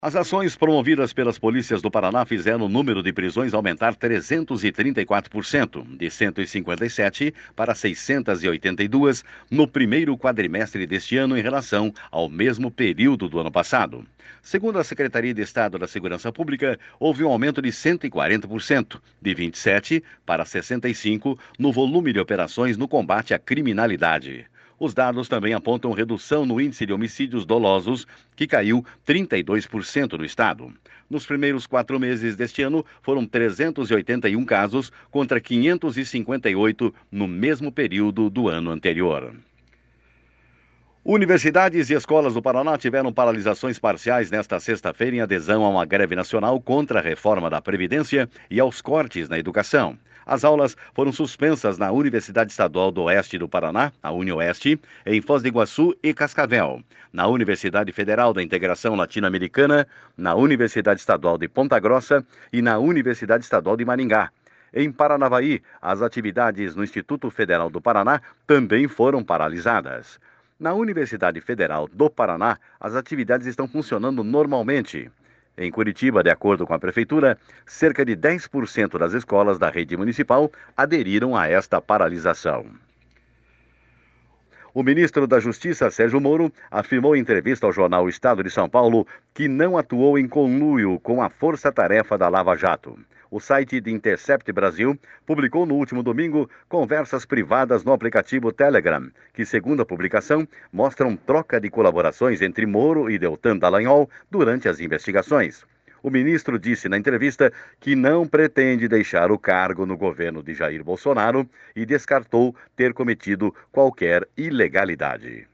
As ações promovidas pelas polícias do Paraná fizeram o número de prisões aumentar 334%, de 157 para 682 no primeiro quadrimestre deste ano em relação ao mesmo período do ano passado. Segundo a Secretaria de Estado da Segurança Pública, houve um aumento de 140%, de 27 para 65 no volume de operações no combate à criminalidade. Os dados também apontam redução no índice de homicídios dolosos, que caiu 32% no estado. Nos primeiros 4 meses deste ano, foram 381 casos contra 558 no mesmo período do ano anterior. Universidades e escolas do Paraná tiveram paralisações parciais nesta sexta-feira em adesão a uma greve nacional contra a reforma da Previdência e aos cortes na educação. As aulas foram suspensas na Universidade Estadual do Oeste do Paraná, a UniOeste, em Foz do Iguaçu e Cascavel, na Universidade Federal da Integração Latino-Americana, na Universidade Estadual de Ponta Grossa e na Universidade Estadual de Maringá. Em Paranavaí, as atividades no Instituto Federal do Paraná também foram paralisadas. Na Universidade Federal do Paraná, as atividades estão funcionando normalmente. Em Curitiba, de acordo com a Prefeitura, cerca de 10% das escolas da rede municipal aderiram a esta paralisação. O ministro da Justiça, Sérgio Moro, afirmou em entrevista ao jornal Estado de São Paulo que não atuou em conluio com a força-tarefa da Lava Jato. O site The Intercept Brasil publicou no último domingo conversas privadas no aplicativo Telegram, que, segundo a publicação, mostram troca de colaborações entre Moro e Deltan Dallagnol durante as investigações. O ministro disse na entrevista que não pretende deixar o cargo no governo de Jair Bolsonaro e descartou ter cometido qualquer ilegalidade.